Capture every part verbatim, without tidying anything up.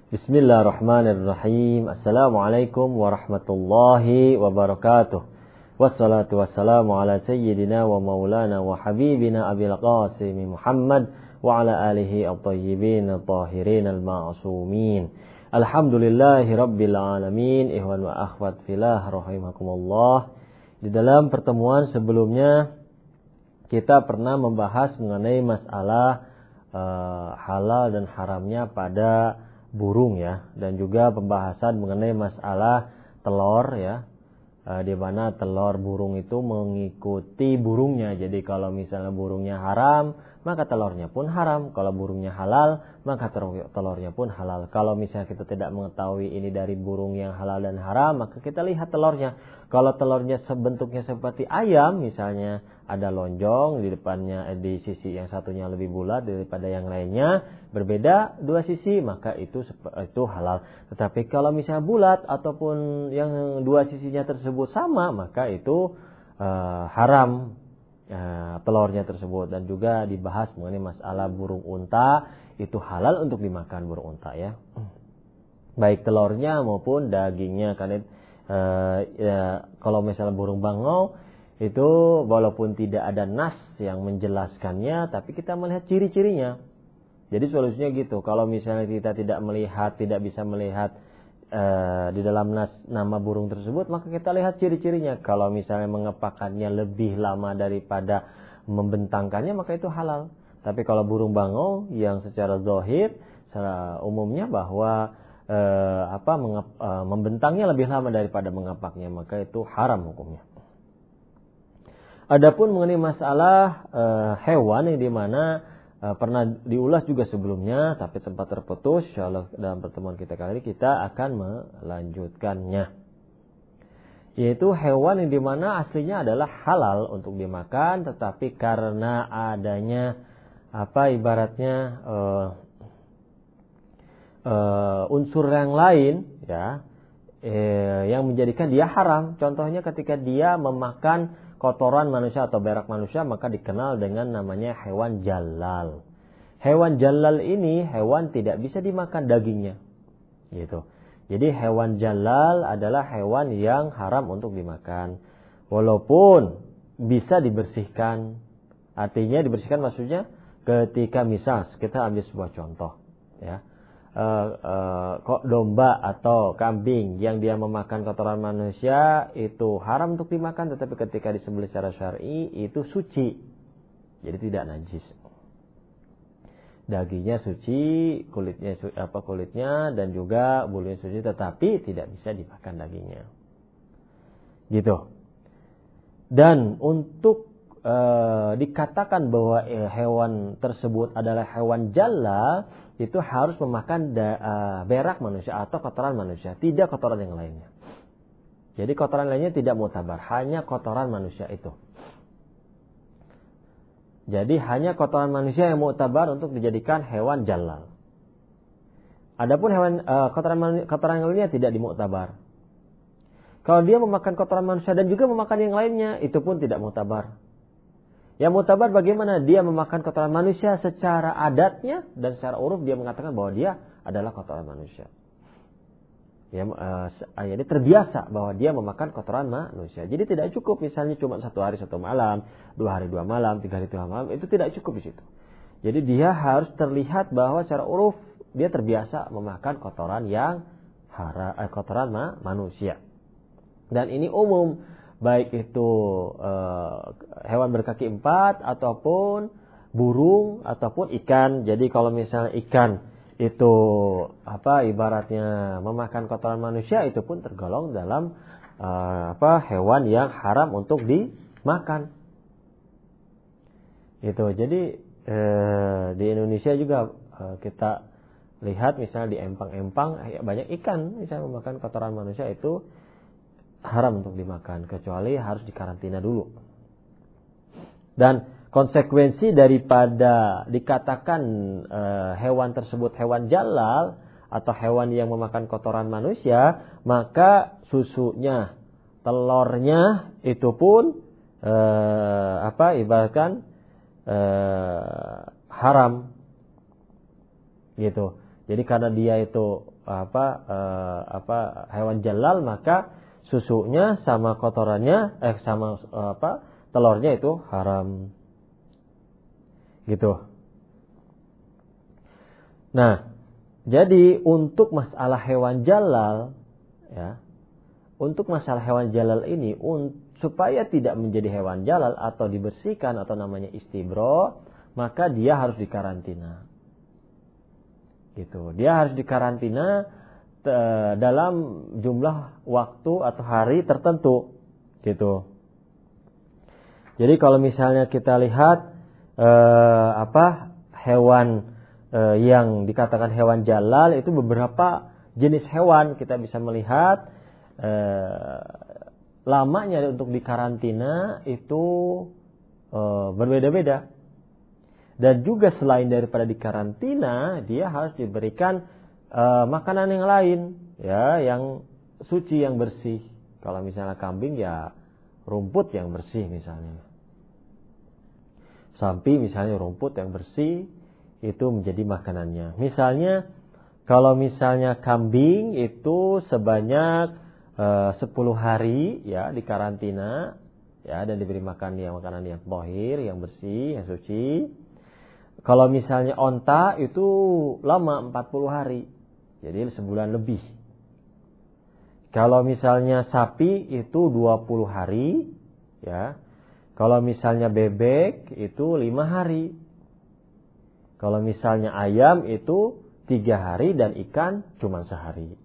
Bismillahirrahmanirrahim. Assalamualaikum warahmatullahi wabarakatuh. Wassalatu wassalamu ala sayyidina wa maulana wa habibina Abil Qasim Muhammad wa ala alihi at-tayyibin at-tahirin al-ma'sumin. Alhamdulillahi rabbil alamin. Ikhwan wa akhwat fillah rahimakumullah. Di dalam pertemuan sebelumnya kita pernah membahas mengenai masalah uh, halal dan haramnya pada burung ya, dan juga pembahasan mengenai masalah telur ya, e, di mana telur burung itu mengikuti burungnya. Jadi kalau misalnya burungnya haram, maka telurnya pun haram. Kalau burungnya halal, maka telurnya pun halal. Kalau misalnya kita tidak mengetahui ini dari burung yang halal dan haram, maka kita lihat telurnya. Kalau telurnya sebentuknya seperti ayam, misalnya ada lonjong di depannya, di sisi yang satunya lebih bulat daripada yang lainnya, berbeda dua sisi, maka itu itu halal. Tetapi kalau misalnya bulat ataupun yang dua sisinya tersebut sama, maka itu uh, haram uh, telurnya tersebut. Dan juga dibahas mengenai masalah burung unta, itu halal untuk dimakan burung unta ya, baik telurnya maupun dagingnya. Karena uh, ya, kalau misalnya burung bangau itu walaupun tidak ada nas yang menjelaskannya, tapi kita melihat ciri-cirinya. Jadi solusinya gitu. Kalau misalnya kita tidak melihat, tidak bisa melihat uh, di dalam nas nama burung tersebut, maka kita lihat ciri-cirinya. Kalau misalnya mengepakkannya lebih lama daripada membentangkannya, maka itu halal. Tapi kalau burung bangau yang secara zahir, secara umumnya bahwa uh, apa mengep, uh, membentangnya lebih lama daripada mengepaknya, maka itu haram hukumnya. Adapun mengenai masalah uh, hewan yang dimana uh, pernah diulas juga sebelumnya, tapi sempat terputus. Insyaallah dalam pertemuan kita kali ini kita akan melanjutkannya. Yaitu hewan yang dimana aslinya adalah halal untuk dimakan, tetapi karena adanya apa ibaratnya uh, uh, unsur yang lain, ya, eh, yang menjadikan dia haram. Contohnya ketika dia memakan kotoran manusia atau berak manusia, maka dikenal dengan namanya hewan jalal. Hewan jalal ini hewan tidak bisa dimakan dagingnya, gitu. Jadi hewan jalal adalah hewan yang haram untuk dimakan, walaupun bisa dibersihkan. Artinya dibersihkan maksudnya ketika misal kita ambil sebuah contoh, ya. Uh, uh, kok domba atau kambing yang dia memakan kotoran manusia itu haram untuk dimakan, tetapi ketika disembelih secara syar'i itu suci, jadi tidak najis. Dagingnya suci, kulitnya apa kulitnya dan juga bulunya suci, tetapi tidak bisa dimakan dagingnya, gitu. Dan untuk uh, dikatakan bahwa uh, hewan tersebut adalah hewan jalal, itu harus memakan da, uh, berak manusia atau kotoran manusia, tidak kotoran yang lainnya. Jadi kotoran lainnya tidak mutabar, hanya kotoran manusia itu. Jadi hanya kotoran manusia yang mutabar untuk dijadikan hewan jalal. Adapun hewan uh, kotoran kotoran yang lainnya tidak dimuktabar. Kalau dia memakan kotoran manusia dan juga memakan yang lainnya, itu pun tidak mutabar. Yang mutabar bagaimana? Dia memakan kotoran manusia secara adatnya dan secara uruf dia mengatakan bahwa dia adalah kotoran manusia. Ya, uh, jadi terbiasa bahwa dia memakan kotoran manusia. Jadi tidak cukup misalnya cuma satu hari satu malam, dua hari dua malam, tiga hari tiga malam, itu tidak cukup di situ. Jadi dia harus terlihat bahwa secara uruf dia terbiasa memakan kotoran yang hara, eh, kotoran ma, manusia. Dan ini umum, baik itu uh, hewan berkaki empat ataupun burung ataupun ikan. Jadi kalau misalnya ikan itu apa ibaratnya memakan kotoran manusia, itu pun tergolong dalam uh, apa hewan yang haram untuk dimakan. Itu. Jadi uh, di Indonesia juga uh, kita lihat misalnya di empang-empang banyak ikan misalnya memakan kotoran manusia, itu haram untuk dimakan, kecuali harus dikarantina dulu. Dan konsekuensi daripada dikatakan e, hewan tersebut hewan jalal atau hewan yang memakan kotoran manusia, maka susunya, telurnya itu pun e, apa ibaratkan e, haram, gitu. Jadi karena dia itu apa uh, apa hewan jalal, maka susunya sama kotorannya eh sama uh, apa telurnya itu haram. Gitu. Nah, jadi untuk masalah hewan jalal ya, untuk masalah hewan jalal ini un, supaya tidak menjadi hewan jalal atau dibersihkan atau namanya istibro, maka dia harus dikarantina. Gitu. Dia harus dikarantina te, dalam jumlah waktu atau hari tertentu. Gitu. Jadi kalau misalnya kita lihat eh, apa hewan eh, yang dikatakan hewan jalal itu beberapa jenis hewan, kita bisa melihat eh, lamanya untuk dikarantina itu eh, berbeda-beda. Dan juga selain daripada dikarantina, dia harus diberikan uh, makanan yang lain, ya, yang suci, yang bersih. Kalau misalnya kambing, ya rumput yang bersih misalnya. Sapi misalnya rumput yang bersih itu menjadi makanannya. Misalnya kalau misalnya kambing itu sebanyak uh, sepuluh hari ya dikarantina, ya, dan diberi makan yang makanan yang tahir, yang bersih, yang suci. Kalau misalnya onta itu lama empat puluh hari. Jadi sebulan lebih. Kalau misalnya sapi itu dua puluh hari, ya. Kalau misalnya bebek itu lima hari. Kalau misalnya ayam itu tiga hari dan ikan cuma sehari.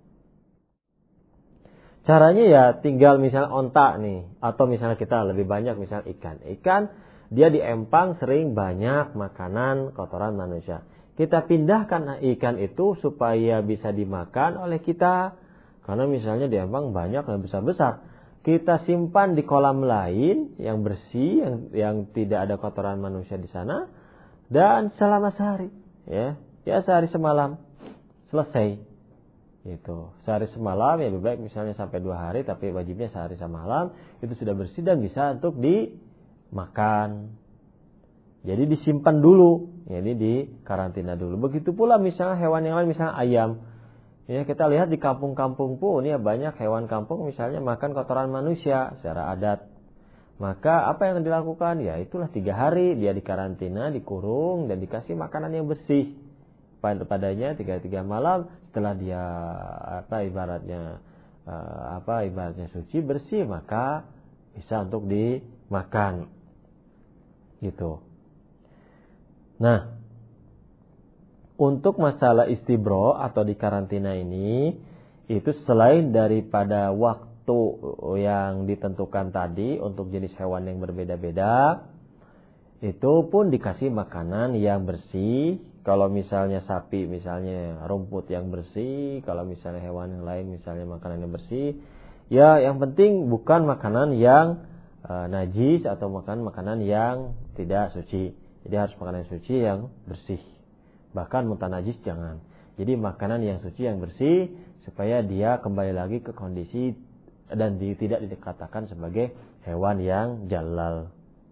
Caranya ya tinggal misalnya onta nih, atau misalnya kita lebih banyak misalnya ikan. Ikan dia di empang sering banyak makanan kotoran manusia. Kita pindahkan ikan itu supaya bisa dimakan oleh kita. Karena misalnya di empang banyak yang besar-besar. Kita simpan di kolam lain yang bersih, yang, yang tidak ada kotoran manusia di sana. Dan selama sehari. Ya, ya sehari semalam. Selesai. Itu. Sehari semalam ya lebih baik misalnya sampai dua hari. Tapi wajibnya sehari semalam. Itu sudah bersih dan bisa untuk di makan. Jadi disimpan dulu, jadi di karantina dulu. Begitu pula misalnya hewan yang lain, misalnya ayam. Ya, kita lihat di kampung-kampung pun ya banyak hewan kampung misalnya makan kotoran manusia secara adat. Maka apa yang dilakukan? Ya itulah tiga hari dia dikarantina, dikurung dan dikasih makanan yang bersih padanya tiga tiga malam. Setelah dia apa ibaratnya apa ibaratnya suci bersih, maka bisa untuk dimakan. Gitu. Nah, untuk masalah istibro atau di karantina ini, itu selain daripada waktu yang ditentukan tadi untuk jenis hewan yang berbeda-beda, itu pun dikasih makanan yang bersih. Kalau misalnya sapi misalnya rumput yang bersih, kalau misalnya hewan yang lain misalnya makanan yang bersih, ya yang penting bukan makanan yang najis atau makan makanan yang tidak suci. Jadi harus makanan yang suci yang bersih. Bahkan mutan najis jangan. Jadi makanan yang suci yang bersih supaya dia kembali lagi ke kondisi dan di, tidak dikatakan sebagai hewan yang jalal.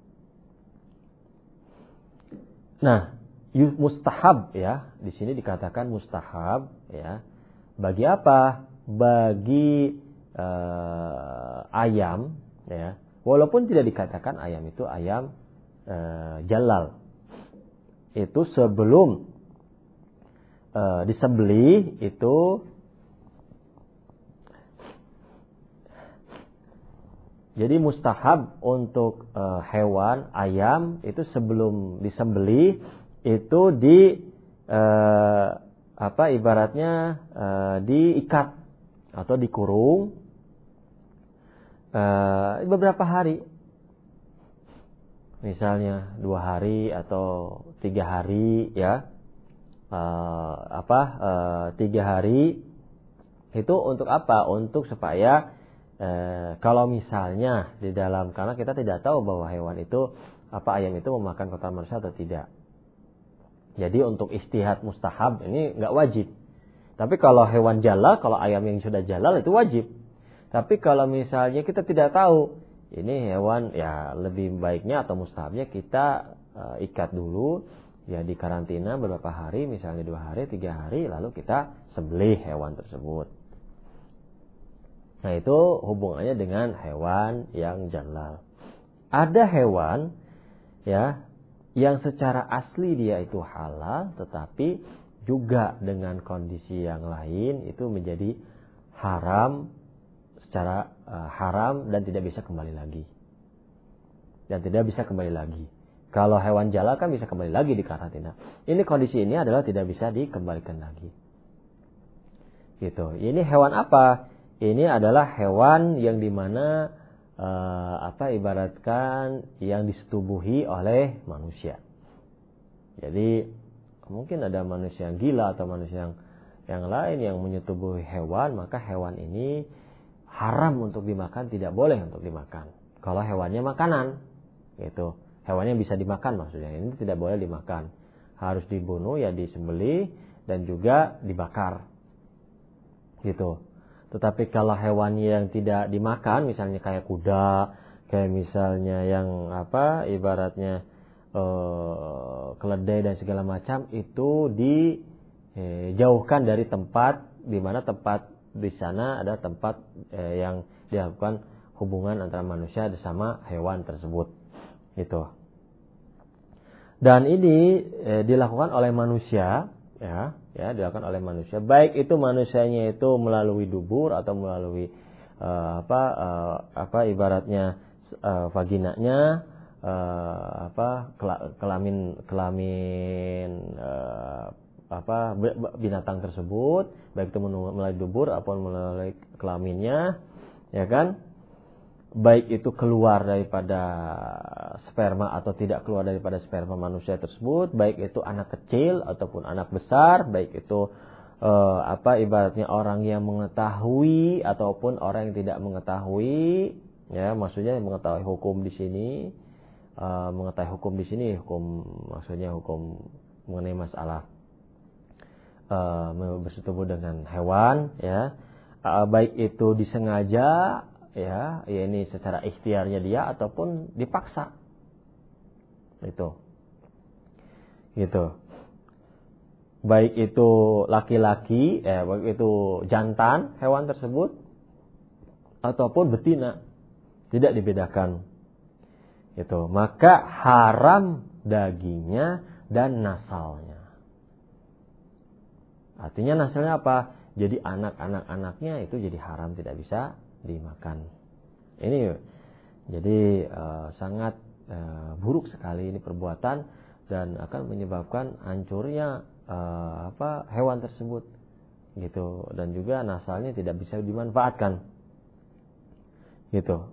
Nah, mustahab ya, di sini dikatakan mustahab ya. Bagi apa? Bagi uh, ayam ya. Walaupun tidak dikatakan ayam itu ayam e, jalal. Itu sebelum e, disembelih itu jadi mustahab untuk e, hewan ayam itu sebelum disembelih itu di e, apa ibaratnya e, diikat atau dikurung Uh, beberapa hari, misalnya dua hari atau tiga hari, ya, uh, apa uh, tiga hari itu untuk apa? Untuk supaya uh, kalau misalnya di dalam, karena kita tidak tahu bahwa hewan itu apa ayam itu memakan kotoran manusia atau tidak. Jadi untuk istihad mustahab ini nggak wajib. Tapi kalau hewan jalal, kalau ayam yang sudah jalal itu wajib. Tapi kalau misalnya kita tidak tahu ini hewan, ya lebih baiknya atau mustahabnya kita uh, ikat dulu, ya dikarantina beberapa hari, misalnya dua hari, tiga hari, lalu kita sembelih hewan tersebut. Nah, itu hubungannya dengan hewan yang jalal. Ada hewan ya yang secara asli dia itu halal, tetapi juga dengan kondisi yang lain itu menjadi haram secara uh, haram dan tidak bisa kembali lagi. Dan tidak bisa kembali lagi. Kalau hewan jalal kan bisa kembali lagi di karantina. Ini kondisi ini adalah tidak bisa dikembalikan lagi. Gitu. Ini hewan apa? Ini adalah hewan yang dimana uh, apa ibaratkan yang disetubuhi oleh manusia. Jadi mungkin ada manusia yang gila atau manusia yang yang lain yang menyetubuhi hewan, maka hewan ini haram untuk dimakan, tidak boleh untuk dimakan. Kalau hewannya makanan, gitu. Hewannya bisa dimakan maksudnya. Ini tidak boleh dimakan. Harus dibunuh, ya disembelih dan juga dibakar. Gitu. Tetapi kalau hewan yang tidak dimakan, misalnya kayak kuda, kayak misalnya yang apa, ibaratnya eh, keledai dan segala macam, itu dijauhkan dari tempat di mana tempat di sana ada tempat eh, yang dilakukan hubungan antara manusia sama hewan tersebut. Gitu. Dan ini eh, dilakukan oleh manusia, ya, ya, dilakukan oleh manusia. Baik itu manusianya itu melalui dubur atau melalui eh, apa, eh, apa ibaratnya eh, vaginanya, eh, apa kelamin kelamin eh, apa binatang tersebut, baik itu melalui dubur ataupun melalui kelaminnya, ya kan? Baik itu keluar daripada sperma atau tidak keluar daripada sperma manusia tersebut, baik itu anak kecil ataupun anak besar, baik itu eh, apa ibaratnya orang yang mengetahui ataupun orang yang tidak mengetahui, ya maksudnya mengetahui hukum di sini, eh, mengetahui hukum di sini, hukum maksudnya hukum mengenai masalah eh, bersetubuh dengan hewan, ya eh, baik itu disengaja, ya, ya ini secara ikhtiarnya dia ataupun dipaksa. Itu. Gitu. Baik itu laki-laki, eh baik itu jantan hewan tersebut ataupun betina, tidak dibedakan. Gitu. Maka haram dagingnya dan nasalnya. Artinya nasalnya apa? Jadi anak-anak-anaknya itu jadi haram, tidak bisa dimakan. Ini jadi uh, sangat uh, buruk sekali ini perbuatan dan akan menyebabkan hancurnya uh, apa hewan tersebut, gitu, dan juga nasalnya tidak bisa dimanfaatkan, gitu.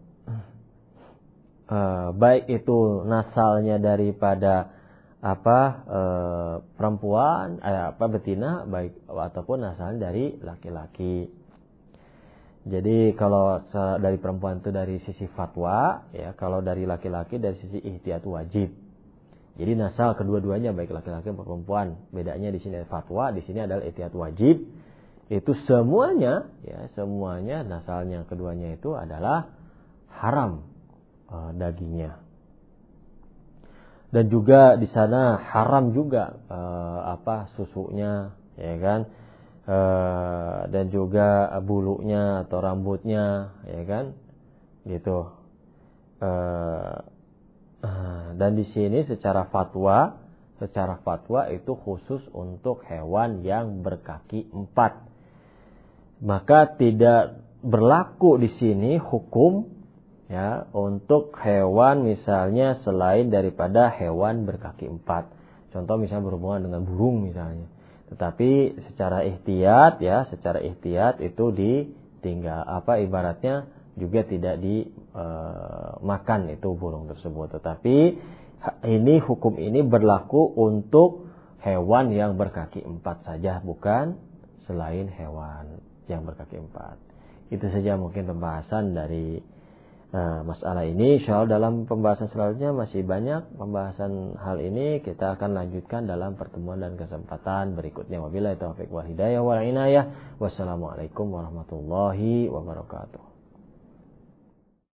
Uh, baik itu nasalnya daripada apa uh, perempuan, eh, apa betina, baik ataupun nasalnya dari laki-laki. Jadi kalau dari perempuan itu dari sisi fatwa, ya kalau dari laki-laki dari sisi ihtiyat wajib. Jadi nasal kedua-duanya baik laki-laki maupun perempuan, bedanya di sini fatwa, di sini adalah ihtiyat wajib. Itu semuanya, ya semuanya nasalnya keduanya itu adalah haram e, dagingnya. Dan juga di sana haram juga e, apa susunya, ya kan? Uh, dan juga bulunya atau rambutnya, ya kan, gitu. Uh, uh, dan di sini secara fatwa, secara fatwa itu khusus untuk hewan yang berkaki empat. Maka tidak berlaku di sini hukum, ya, untuk hewan misalnya selain daripada hewan berkaki empat. Contoh misalnya berhubungan dengan burung misalnya. Tetapi secara ihtiyat, ya, secara ihtiyat itu ditinggal apa ibaratnya juga tidak dimakan e, itu burung tersebut. Tetapi ini hukum ini berlaku untuk hewan yang berkaki empat saja, bukan selain hewan yang berkaki empat. Itu saja mungkin pembahasan dari Nah, masalah ini insyaallah dalam pembahasan selanjutnya masih banyak pembahasan hal ini, kita akan lanjutkan dalam pertemuan dan kesempatan berikutnya. Wabillahi taufiq wal hidayah wal inayah. Wassalamualaikum warahmatullahi wabarakatuh.